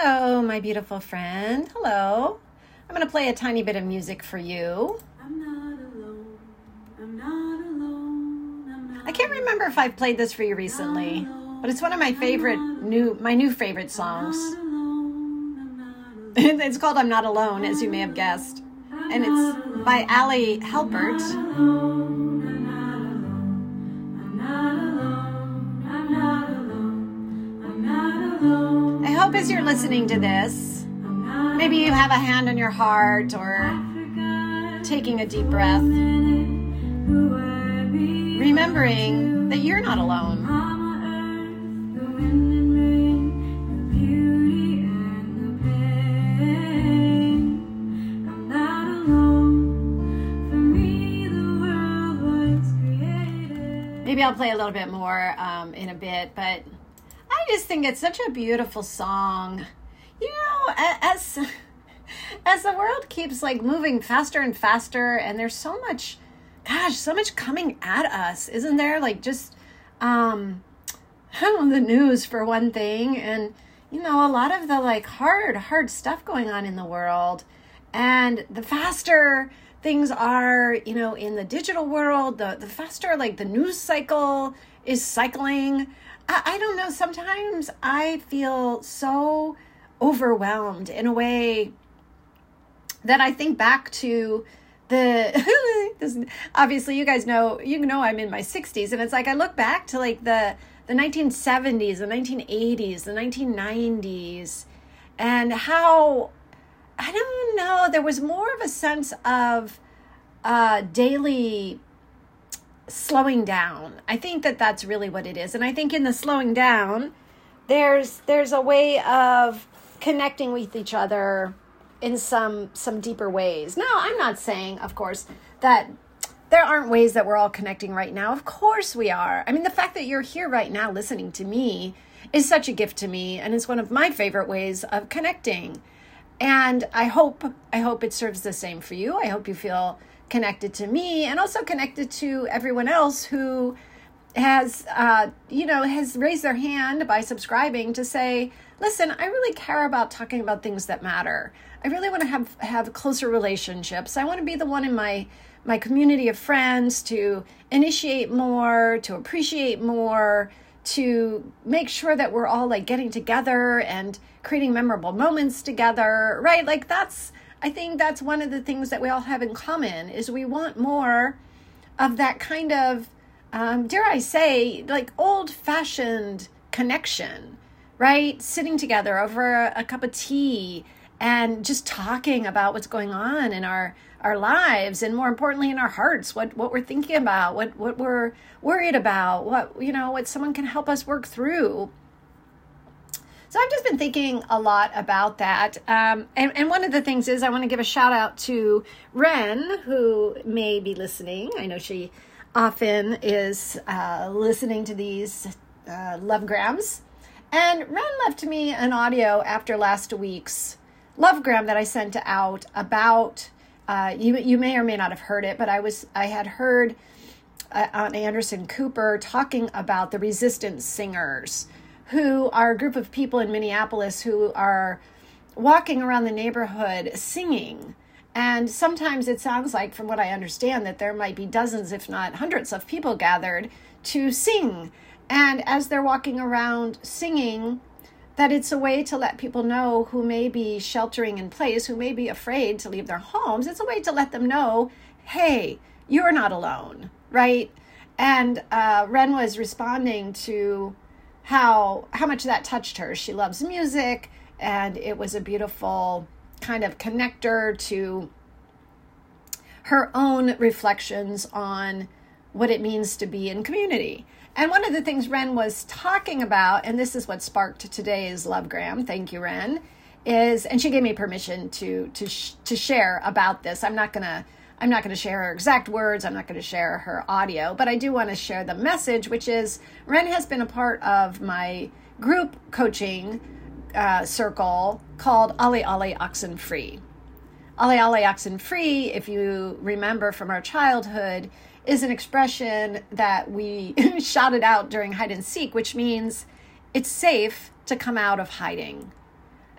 Hello, my beautiful friend. Hello. I'm going to play a tiny bit of music for you. I'm not alone. I'm not alone. I'm not I can't remember if I've played this for you recently, but it's one of my new favorite songs. It's called I'm Not Alone, as you may have guessed. And it's by Ali Halpert. I hope as you're listening to this, maybe you have a hand on your heart or taking a deep breath, remembering that you're not alone. Maybe I'll play a little bit more in a bit, but I just think it's such a beautiful song. You know, as the world keeps like moving faster and faster, and there's so much coming at us, isn't there? Like just the news for one thing, and you know, a lot of the like hard stuff going on in the world, and the faster things are, you know, in the digital world, the faster like the news cycle is cycling. I don't know, sometimes I feel so overwhelmed in a way that I think back to obviously you know I'm in my 60s, and it's like I look back to like the 1970s, the 1980s, the 1990s, and how, I don't know, there was more of a sense of daily slowing down. I think that that's really what it is. And I think in the slowing down, there's a way of connecting with each other in some deeper ways. Now, I'm not saying, of course, that there aren't ways that we're all connecting right now. Of course we are. I mean, the fact that you're here right now listening to me is such a gift to me, and it's one of my favorite ways of connecting. And I hope it serves the same for you. I hope you feel connected to me, and also connected to everyone else who has raised their hand by subscribing to say, listen, I really care about talking about things that matter. I really want to have closer relationships. I want to be the one in my community of friends to initiate more, to appreciate more, to make sure that we're all like getting together and creating memorable moments together, right? Like I think that's one of the things that we all have in common, is we want more of that kind of, dare I say, like old-fashioned connection, right? Sitting together over a cup of tea and just talking about what's going on in our lives, and more importantly in our hearts, what we're thinking about, what we're worried about, what someone can help us work through. So I've just been thinking a lot about that. And one of the things is I want to give a shout out to Ren, who may be listening. I know she often is listening to these lovegrams. And Ren left me an audio after last week's lovegram that I sent out about, you may or may not have heard it, but I had heard on Anderson Cooper talking about the Resistance Singers, who are a group of people in Minneapolis who are walking around the neighborhood singing. And sometimes it sounds like, from what I understand, that there might be dozens, if not hundreds of people gathered to sing. And as they're walking around singing, that it's a way to let people know who may be sheltering in place, who may be afraid to leave their homes. It's a way to let them know, hey, you're not alone, right? And Ren was responding to how much that touched her. She loves music, and it was a beautiful kind of connector to her own reflections on what it means to be in community. And one of the things Ren was talking about, and this is what sparked today's lovegram, thank you, Ren, is, and she gave me permission to share about this. I'm not gonna share her exact words. I'm not going to share her audio, but I do want to share the message, which is Ren has been a part of my group coaching circle called Ali Ali Oxenfree. Ali Ali Oxenfree, if you remember from our childhood, is an expression that we shouted out during hide and seek, which means it's safe to come out of hiding.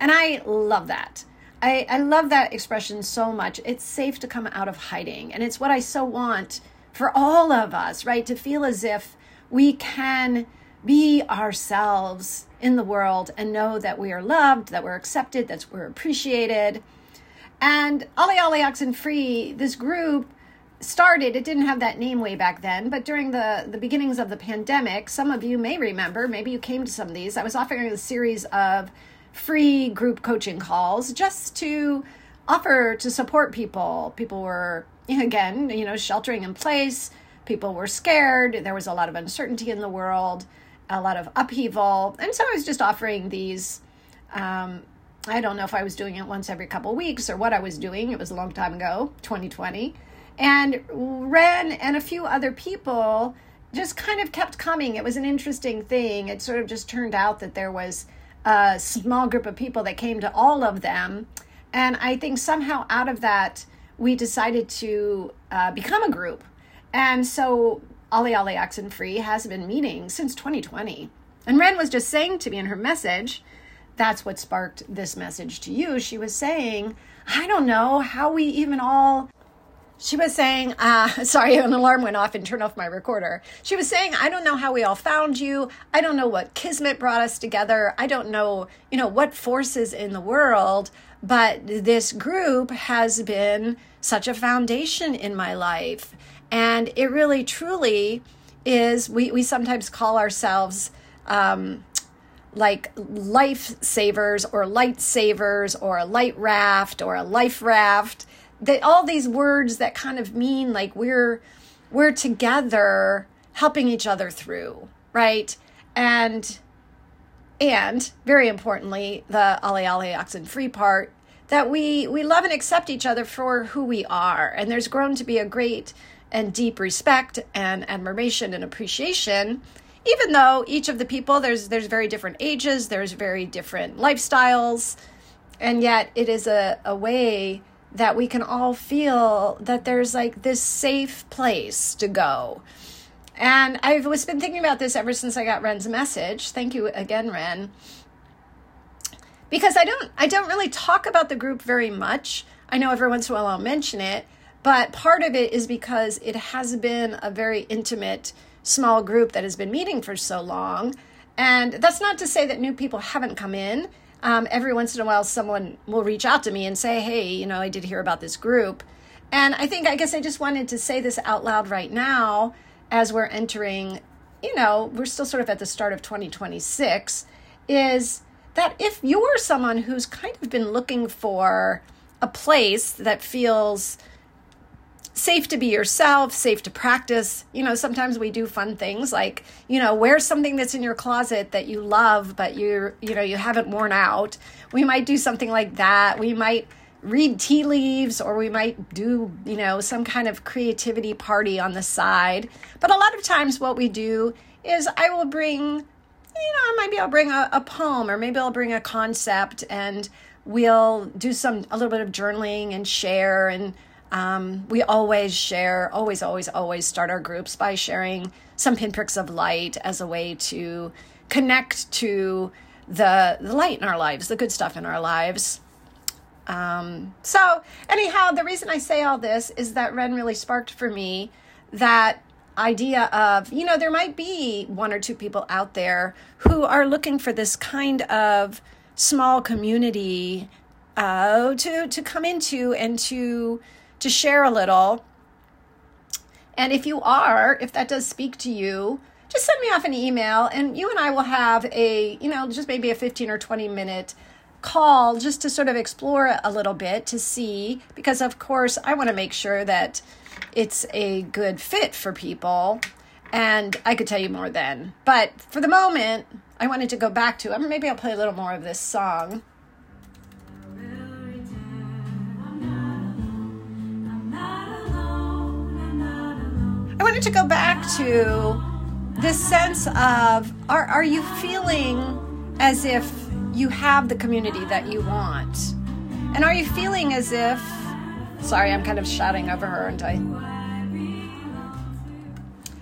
And I love that. I love that expression so much. It's safe to come out of hiding. And it's what I so want for all of us, right? To feel as if we can be ourselves in the world and know that we are loved, that we're accepted, that we're appreciated. And Ollie Ollie Oxenfree, this group started, it didn't have that name way back then, but during the beginnings of the pandemic, some of you may remember, maybe you came to some of these, I was offering a series of free group coaching calls just to offer to support people. People were, again, sheltering in place. People were scared. There was a lot of uncertainty in the world, a lot of upheaval. And so I was just offering these, I don't know if I was doing it once every couple of weeks or what I was doing. It was a long time ago, 2020. And Ren and a few other people just kind of kept coming. It was an interesting thing. It sort of just turned out that there was a small group of people that came to all of them. And I think somehow out of that, we decided to become a group. And so Ollie Ollie Oxenfree has been meeting since 2020. And Ren was just saying to me in her message, that's what sparked this message to you. She was saying, I don't know how we even all... She was saying, sorry, an alarm went off and turned off my recorder. She was saying, I don't know how we all found you. I don't know what kismet brought us together. I don't know, what forces in the world, but this group has been such a foundation in my life. And it really, truly is, we sometimes call ourselves like lifesavers or lightsavers or a light raft or a life raft. All these words that kind of mean like we're together helping each other through, right? And very importantly, the Ollie Ollie Oxenfree part, that we love and accept each other for who we are. And there's grown to be a great and deep respect and admiration and appreciation, even though each of the people, there's very different ages, there's very different lifestyles, and yet it is a way that we can all feel that there's like this safe place to go. And I've been thinking about this ever since I got Ren's message. Thank you again, Ren. Because I don't really talk about the group very much. I know every once in a while I'll mention it, but part of it is because it has been a very intimate, small group that has been meeting for so long. And that's not to say that new people haven't come in. Every once in a while, someone will reach out to me and say, hey, I did hear about this group. And I guess I just wanted to say this out loud right now as we're entering, we're still sort of at the start of 2026, is that if you're someone who's kind of been looking for a place that feels safe to be yourself, safe to practice. Sometimes we do fun things like, wear something that's in your closet that you love, but you haven't worn out. We might do something like that. We might read tea leaves, or we might do, some kind of creativity party on the side. But a lot of times what we do is I will bring, maybe I'll bring a poem, or maybe I'll bring a concept, and we'll do a little bit of journaling and share. And we always share, always start our groups by sharing some pinpricks of light as a way to connect to the light in our lives, the good stuff in our lives. So anyhow, the reason I say all this is that Ren really sparked for me that idea of, there might be one or two people out there who are looking for this kind of small community to come into and to share a little. And if that does speak to you, just send me off an email, and you and I will have just maybe a 15 or 20 minute call just to sort of explore a little bit to see, because of course I want to make sure that it's a good fit for people, and I could tell you more then. But for the moment, I wanted to go back to, maybe I'll play a little more of this song. I wanted to go back to this sense of, are you feeling as if you have the community that you want? And are you feeling as if, sorry, I'm kind of shouting over her, aren't I?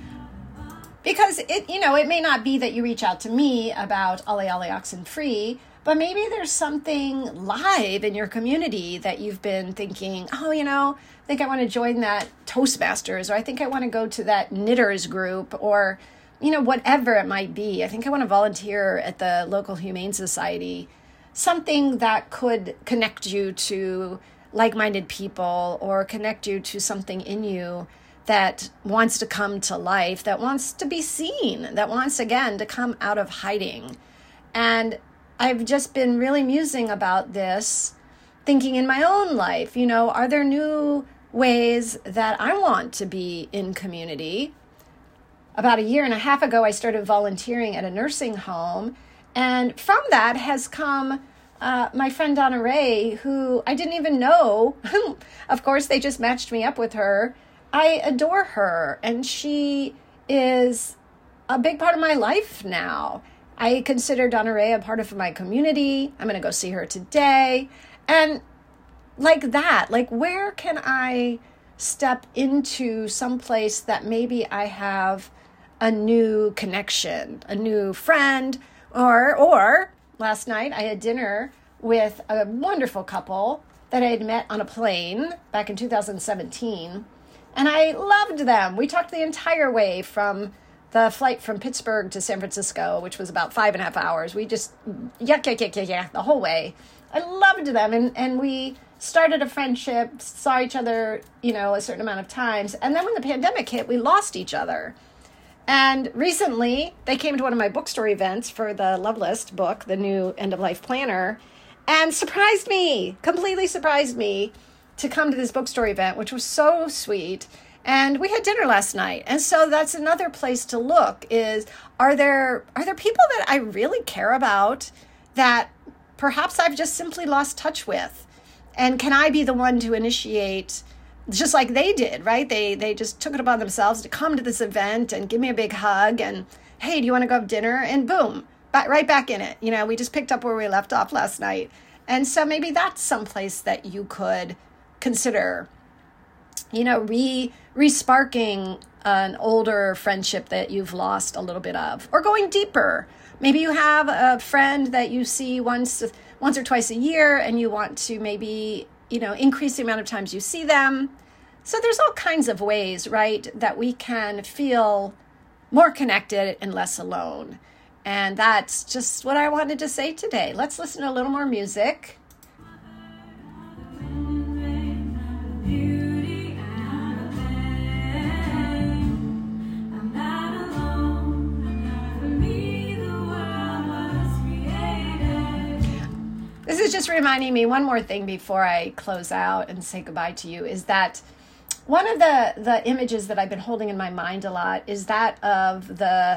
Because it may not be that you reach out to me about Ollie Ollie Oxenfree, But maybe there's something live in your community that you've been thinking, oh, I think I want to join that Toastmasters, or I think I want to go to that knitters group, or, whatever it might be. I think I want to volunteer at the local Humane Society. Something that could connect you to like-minded people, or connect you to something in you that wants to come to life, that wants to be seen, that wants, again, to come out of hiding. And I've just been really musing about this, thinking in my own life, are there new ways that I want to be in community? About a year and a half ago, I started volunteering at a nursing home. And from that has come my friend Donna Ray, who I didn't even know. Of course, they just matched me up with her. I adore her, and she is a big part of my life now. I consider Donna Ray a part of my community. I'm going to go see her today. And like that, where can I step into some place that maybe I have a new connection, a new friend, or last night I had dinner with a wonderful couple that I had met on a plane back in 2017. And I loved them. We talked the entire way from the flight from Pittsburgh to San Francisco, which was about 5.5 hours. We just, yeah, the whole way. I loved them. And we started a friendship, saw each other, a certain amount of times. And then when the pandemic hit, we lost each other. And recently, they came to one of my bookstore events for the Love List book, the new end-of-life planner, and completely surprised me to come to this bookstore event, which was so sweet. And we had dinner last night. And so that's another place to look is, are there people that I really care about that perhaps I've just simply lost touch with? And can I be the one to initiate, just like they did, right? They just took it upon themselves to come to this event and give me a big hug and, hey, do you want to go have dinner? And boom, right back in it. We just picked up where we left off last night. And so maybe that's someplace that you could consider, re-sparking an older friendship that you've lost a little bit of, or going deeper. Maybe you have a friend that you see once or twice a year, and you want to maybe, increase the amount of times you see them. So there's all kinds of ways, right, that we can feel more connected and less alone. And that's just what I wanted to say today. Let's listen to a little more music. This is just reminding me one more thing before I close out and say goodbye to you, is that one of the images that I've been holding in my mind a lot is that of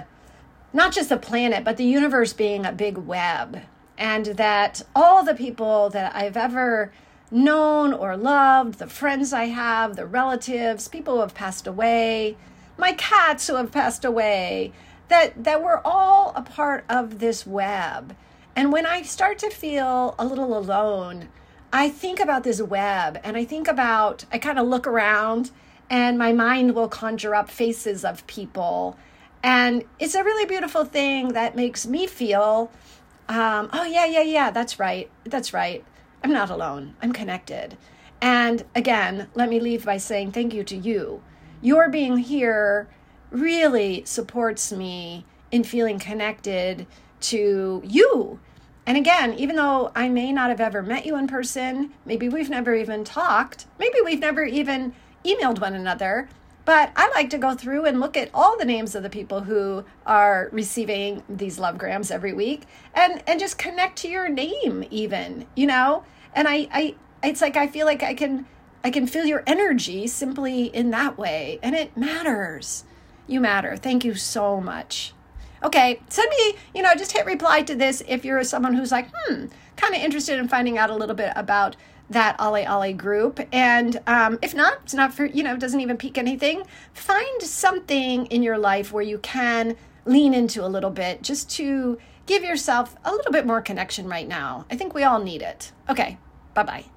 not just the planet, but the universe being a big web, and that all the people that I've ever known or loved, the friends I have, the relatives, people who have passed away, my cats who have passed away, that we're all a part of this web. And when I start to feel a little alone, I think about this web, and I kind of look around, and my mind will conjure up faces of people. And it's a really beautiful thing that makes me feel, oh, yeah, that's right. I'm not alone. I'm connected. And again, let me leave by saying thank you to you. Your being here really supports me in feeling connected to you. And again, even though I may not have ever met you in person, maybe we've never even talked, maybe we've never even emailed one another, but I like to go through and look at all the names of the people who are receiving these lovegrams every week and just connect to your name even, And it's like I feel like I can feel your energy simply in that way, and it matters. You matter. Thank you so much. Okay, send me, just hit reply to this if you're someone who's like, kind of interested in finding out a little bit about that Ale Ale group. And if not, it's not for, it doesn't even pique anything. Find something in your life where you can lean into a little bit just to give yourself a little bit more connection right now. I think we all need it. Okay, bye-bye.